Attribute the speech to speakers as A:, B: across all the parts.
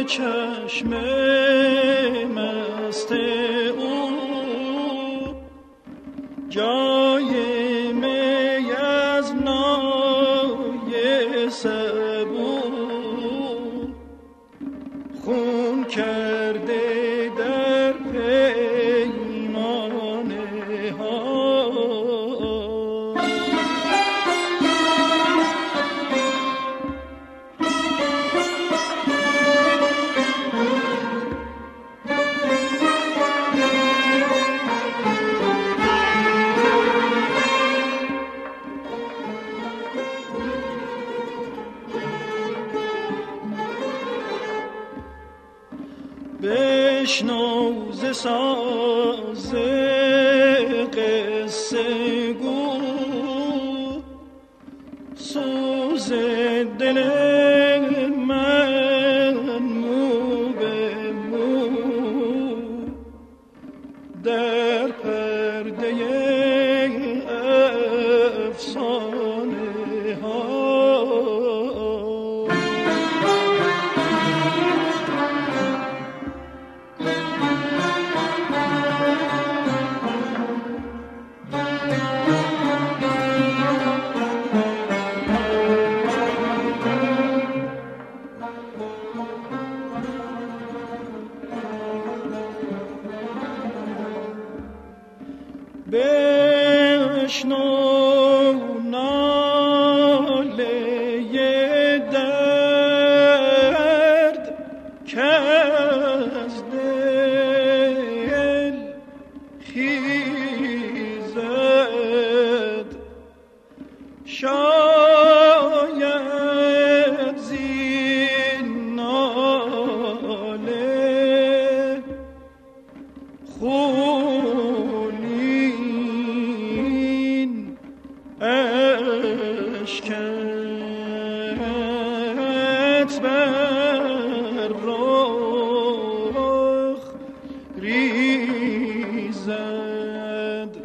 A: چشم مست او جای می از نای سبو خون کرده در پیمانه ها. بشنو ز ساز قصه گو سوز دل من مو به مو در پرده افسانه ها. بشنو ناله درد که از دل خیزد شاید زین ناله اشکت بر رخ ریزد.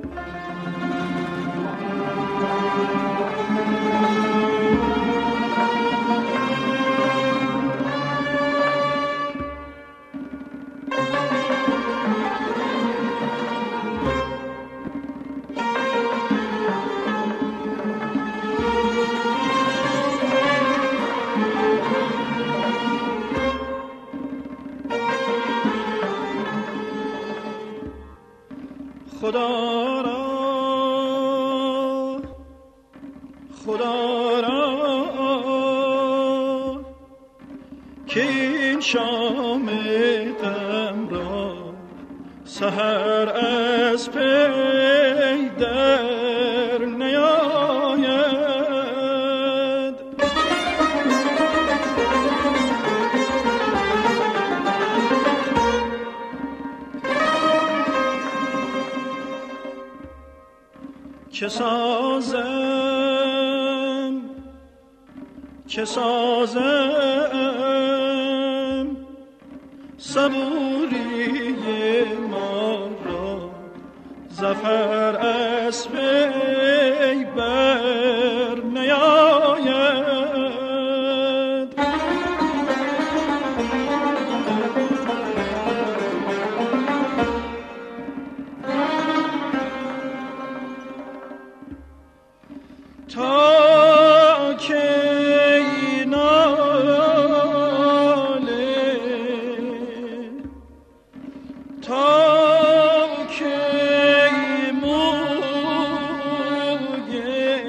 A: خدا را که این شام غم را سحر از پی در نیاید. چه سازم صبوری ما را ظفر از پی بر نیاید. تا که موی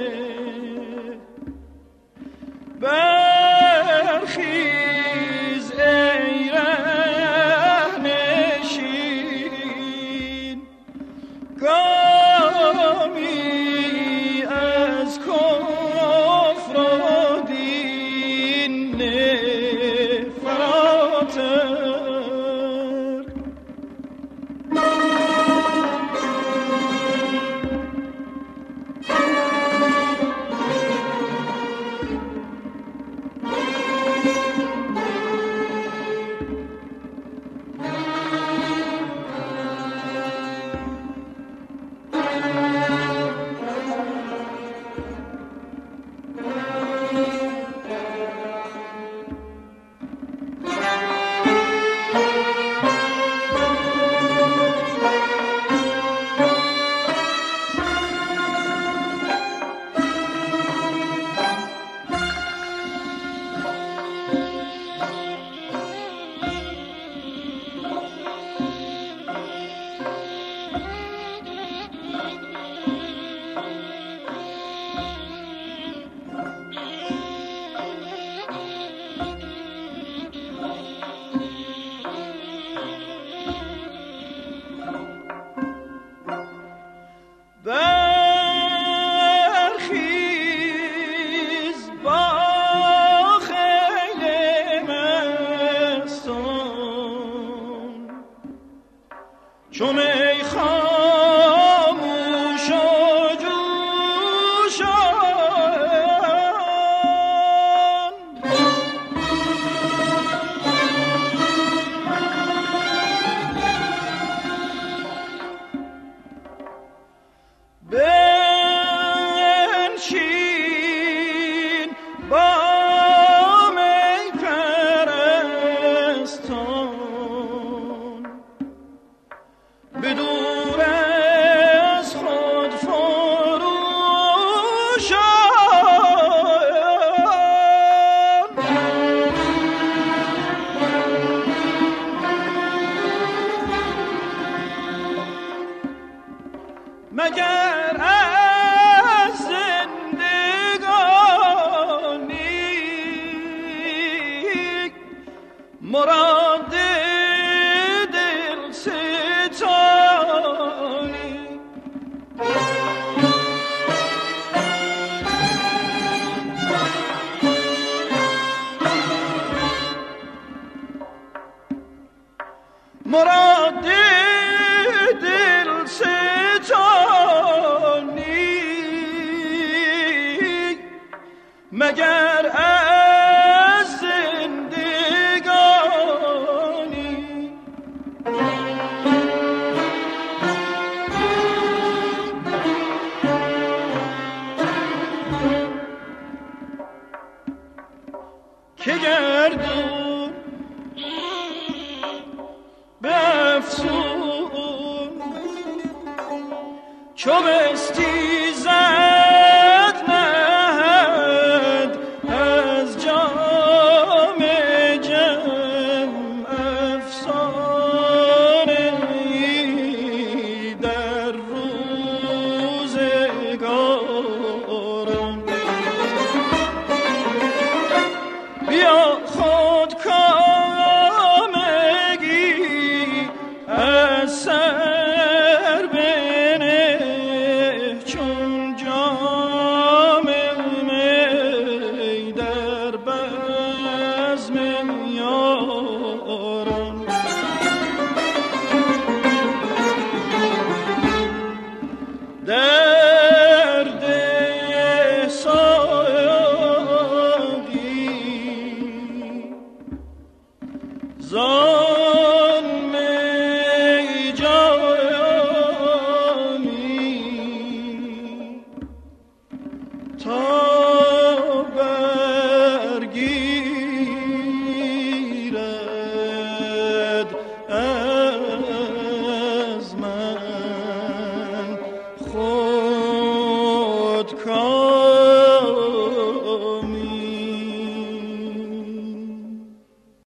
A: چو می خاموش و جوشان بنشین با می پرستان به دور از خود فروشان مگر از زندگانی مراد دل ستانی مراد دل ستانی مگر از زندگانی که گردون به افسون چو بستیزد نهد از جام جم افسانه ای در روزگاران بیا خود کامگی از سر بنه چون جام می در بزم یاران